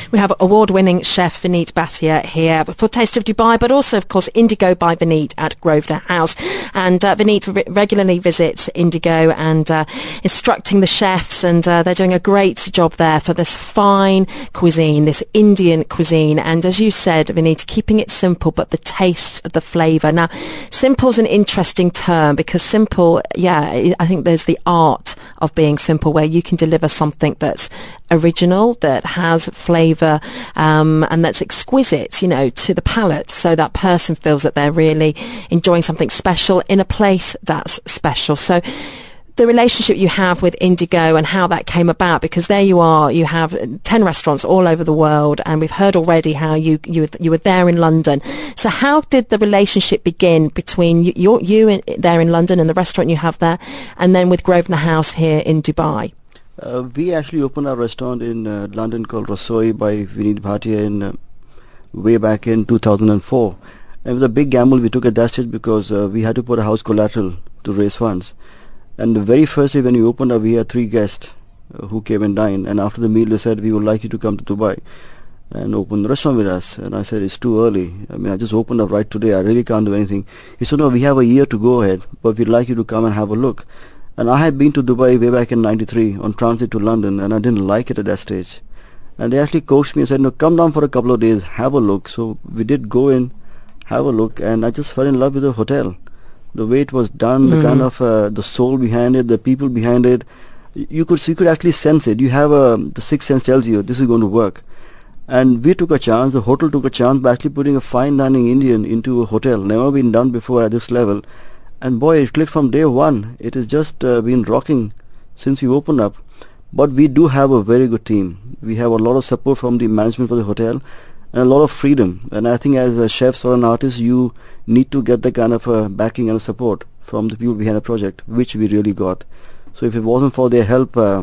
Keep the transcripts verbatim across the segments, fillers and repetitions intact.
We have award-winning chef Vineet Bhatia here for Taste of Dubai, but also, of course, Indigo by Vineet at Grosvenor House. And uh, Vineet re- regularly visits Indigo and uh, instructing the chefs, and uh, they're doing a great job there for this fine cuisine, this Indian cuisine. And as you said, Vineet, keeping it simple, but the taste, the flavour. Now, simple is an interesting term because simple, yeah, I think there's the art of being simple where you can deliver something that's original, that has flavour, um, and that's exquisite, you know, to the palate, so that person feels that they're really enjoying something special in a place that's special. So the relationship you have with Indigo and how that came about, because there you are, you have ten restaurants all over the world, and we've heard already how you you, you were there in London. So how did the relationship begin between you, you, you in, there in London and the restaurant you have there, and then with Grosvenor House here in Dubai? Uh, we actually opened our restaurant in uh, London called Rasoi by Vineet Bhatia in uh, way back in two thousand four. And it was a big gamble we took at that stage because uh, we had to put a house collateral to raise funds. And the very first day when we opened up, we had three guests uh, who came and dined. And after the meal, they said, we would like you to come to Dubai and open the restaurant with us. And I said, it's too early. I mean, I just opened up right today. I really can't do anything. He said, no, we have a year to go ahead, but we'd like you to come and have a look. And I had been to Dubai way back in ninety-three on transit to London, and I didn't like it at that stage. And they actually coached me and said, no, come down for a couple of days, have a look. So we did go in, have a look, and I just fell in love with the hotel. The way it was done, mm. the kind of uh, the soul behind it, the people behind it, you could you could actually sense it. You have a the sixth sense tells you this is going to work. And we took a chance. The hotel took a chance by actually putting a fine dining Indian into a hotel. Never been done before at this level. And boy, it clicked from day one. It has just uh, been rocking since we opened up. But we do have a very good team. We have a lot of support from the management for the hotel and a lot of freedom. And I think as a chef or an artist, you need to get the kind of uh, backing and support from the people behind the project, which we really got. So if it wasn't for their help, uh,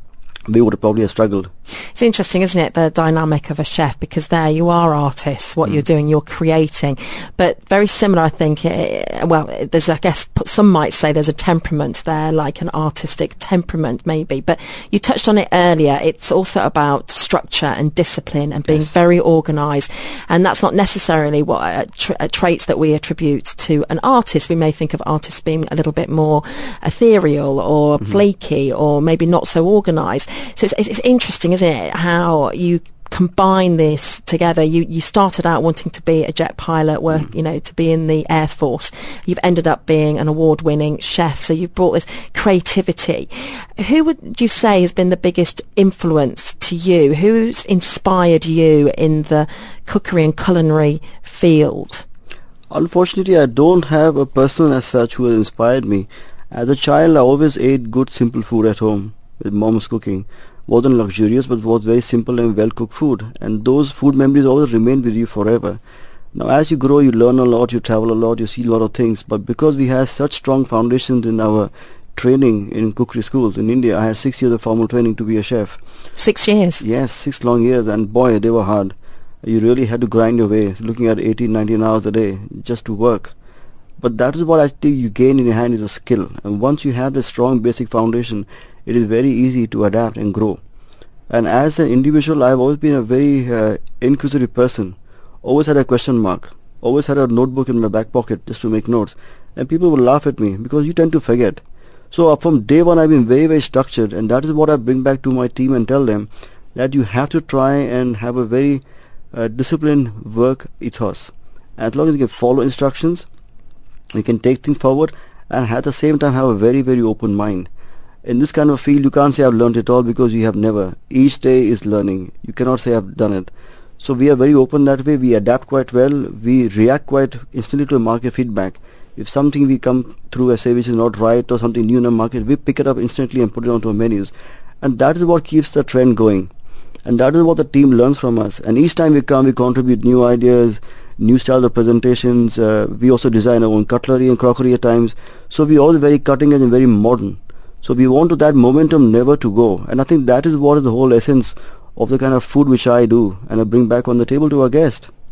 we would have probably have struggled. It's interesting, isn't it, the dynamic of a chef, because there you are artists, what mm. you're doing, you're creating. But very similar, I think, uh, well, there's, I guess, some might say there's a temperament there, like an artistic temperament maybe. But you touched on it earlier. It's also about structure and discipline and being yes. very organised. And that's not necessarily what uh, tra- uh, traits that we attribute to an artist. We may think of artists being a little bit more ethereal or mm-hmm. flaky or maybe not so organised. So it's, it's interesting, isn't it, how you combine this together. You you started out wanting to be a jet pilot, work, mm. you know, to be in the Air Force. You've ended up being an award-winning chef. So you've brought this creativity. Who would you say has been the biggest influence to you? Who's inspired you in the cookery and culinary field? Unfortunately, I don't have a person as such who has inspired me. As a child, I always ate good, simple food at home with mom's cooking. Wasn't luxurious, but was very simple and well-cooked food. And those food memories always remain with you forever. Now, as you grow, you learn a lot, you travel a lot, you see a lot of things. But because we have such strong foundations in our training in cookery schools in India, I had six years of formal training to be a chef. Six years? Yes, six long years. And boy, they were hard. You really had to grind your way, looking at eighteen, nineteen hours a day just to work. But that is what I think you gain in your hand is a skill. And once you have this strong basic foundation, it is very easy to adapt and grow. And as an individual, I've always been a very uh, inquisitive person. Always had a question mark. Always had a notebook in my back pocket just to make notes. And people would laugh at me because you tend to forget. So uh, from day one, I've been very, very structured. And that is what I bring back to my team and tell them that you have to try and have a very uh, disciplined work ethos. And as long as you can follow instructions, you can take things forward and at the same time have a very, very open mind. In this kind of field, you can't say I've learned it all because you have never. Each day is learning. You cannot say I've done it. So we are very open that way. We adapt quite well. We react quite instantly to market feedback. If something we come through as say which is not right or something new in the market, we pick it up instantly and put it onto our menus. And that is what keeps the trend going. And that is what the team learns from us. And each time we come, we contribute new ideas, new styles of presentations. Uh, we also design our own cutlery and crockery at times. So we are all very cutting edge and very modern. So we want to that momentum never to go. And I think that is what is the whole essence of the kind of food which I do and I bring back on the table to our guest.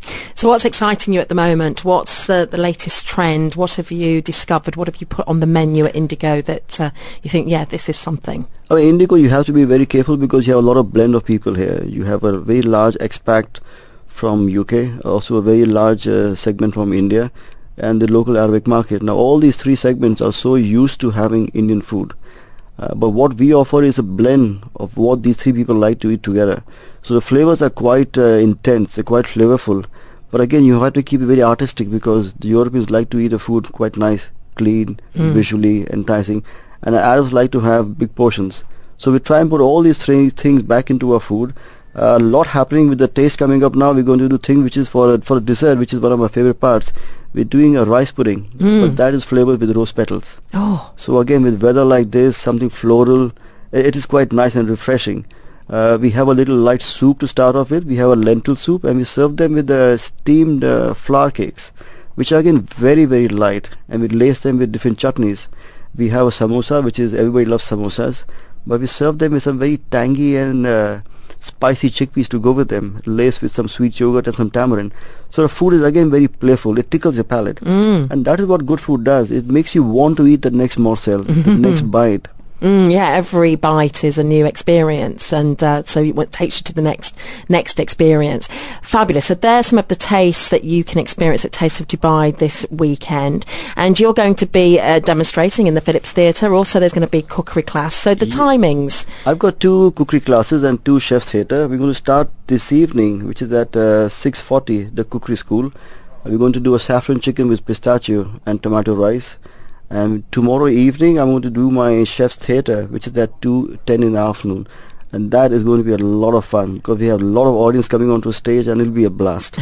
So what's exciting you at the moment? What's uh, the latest trend? What have you discovered? What have you put on the menu at Indigo that uh, you think, yeah, this is something? Oh, Indigo, you have to be very careful because you have a lot of blend of people here. You have a very large expat from U K, also a very large uh, segment from India, and the local Arabic market. Now, all these three segments are so used to having Indian food. Uh, but what we offer is a blend of what these three people like to eat together. So the flavors are quite uh, intense, they're quite flavorful. But again, you have to keep it very artistic because the Europeans like to eat a food quite nice, clean, mm. visually enticing. And the Arabs like to have big portions. So we try and put all these three things back into our food. Uh, a lot happening with the taste coming up now. We're going to do things which is for a, for a dessert, which is one of my favorite parts. We're doing a rice pudding, mm. but that is flavored with rose petals. Oh. So again, with weather like this, something floral, it is quite nice and refreshing. Uh, we have a little light soup to start off with. We have a lentil soup, and we serve them with uh, steamed uh, flour cakes, which are again very, very light, and we lace them with different chutneys. We have a samosa, which is, everybody loves samosas, but we serve them with some very tangy and uh, spicy chickpeas to go with them, laced with some sweet yogurt and some tamarind. So the food is again very playful. It tickles your palate. Mm. And that is what good food does. It makes you want to eat the next morsel, the next bite. Mm, yeah, every bite is a new experience, and uh, so it takes you to the next next experience. Fabulous. So there's some of the tastes that you can experience at Taste of Dubai this weekend, and you're going to be uh, demonstrating in the Phillips Theatre. Also, there's going to be a cookery class. So the yeah. timings. I've got two cookery classes and two chef's theatre. We're going to start this evening, which is at uh, six forty, the cookery school. We're going to do a saffron chicken with pistachio and tomato rice. And tomorrow evening, I'm going to do my chef's theatre, which is at two ten in the afternoon. And that is going to be a lot of fun because we have a lot of audience coming onto stage and it'll be a blast.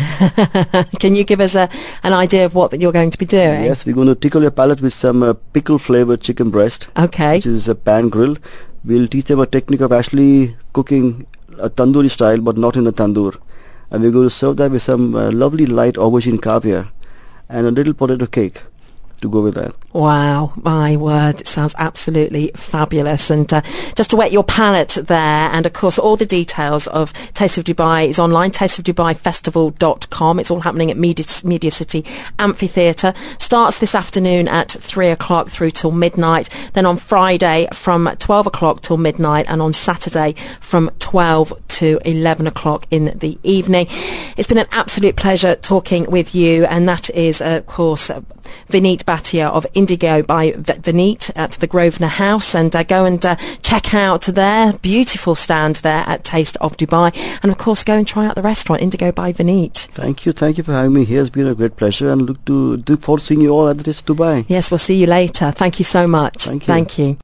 Can you give us a, an idea of what you're going to be doing? Yes, we're going to tickle your palate with some uh, pickle-flavored chicken breast. Okay. Which is a pan grill. We'll teach them a technique of actually cooking a tandoori style, but not in a tandoor. And we're going to serve that with some uh, lovely light aubergine caviar and a little potato cake to go with that. Wow, my word, it sounds absolutely fabulous. And uh, just to whet your palate there, and of course all the details of Taste of Dubai is online, taste of dubai festival dot com. It's all happening at Media, Media City Amphitheatre. Starts this afternoon at three o'clock through till midnight, then on Friday from twelve o'clock till midnight, and on Saturday from twelve to eleven o'clock in the evening. It's been an absolute pleasure talking with you, and that is, uh, of course, uh, Vineet Bhatia of Indigo by v- Vineet at the Grosvenor House, and uh, go and uh, check out their beautiful stand there at Taste of Dubai, and of course go and try out the restaurant Indigo by Vineet. Thank you, thank you for having me here. It's been a great pleasure, and look to look forward to seeing you all at the Taste of Dubai. Yes, we'll see you later. Thank you so much. Thank you. Thank you.